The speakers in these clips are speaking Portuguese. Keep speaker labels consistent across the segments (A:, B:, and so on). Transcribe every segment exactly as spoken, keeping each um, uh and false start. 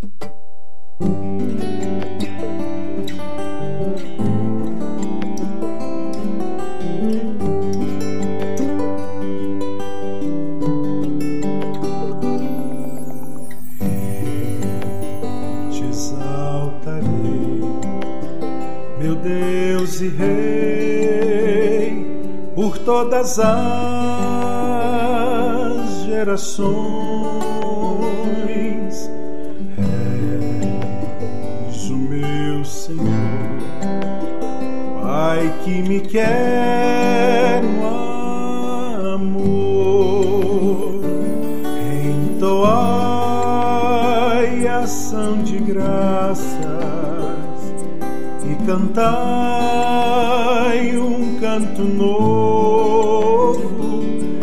A: Meu Deus e Rei, por todas as gerações, és o meu Senhor, Pai que me quer no amor. Entoai ação de graças e cantai um canto novo,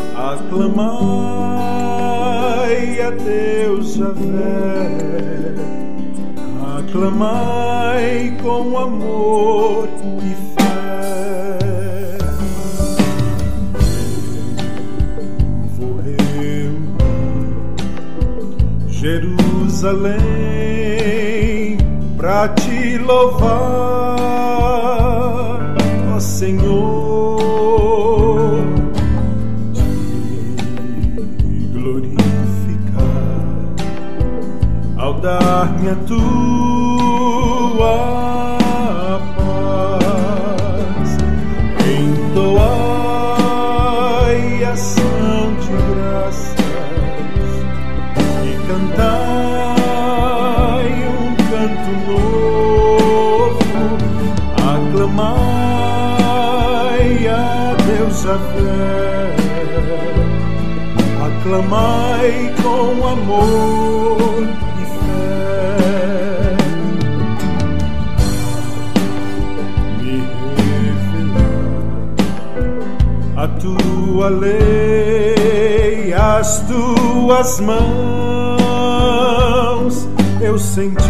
A: aclamai a Deus Javé, aclamai com amor e fé. Vou reunir Jerusalém pra te louvar, ó Senhor, te glorificar ao dar-me a tua paz. Entoai ação de graças e cantai um canto novo, aclamai a Deus Javé, aclamai com amor e fé. Me revelar a tua lei, as tuas mãos eu senti.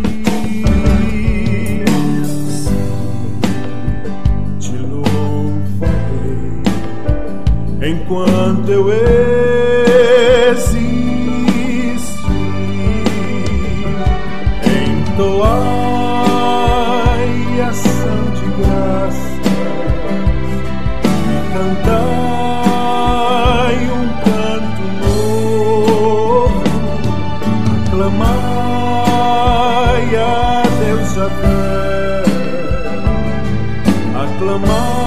A: Enquanto eu existi, entoai ação de graças e cantai um canto novo, aclamai a Deus Javé, aclamai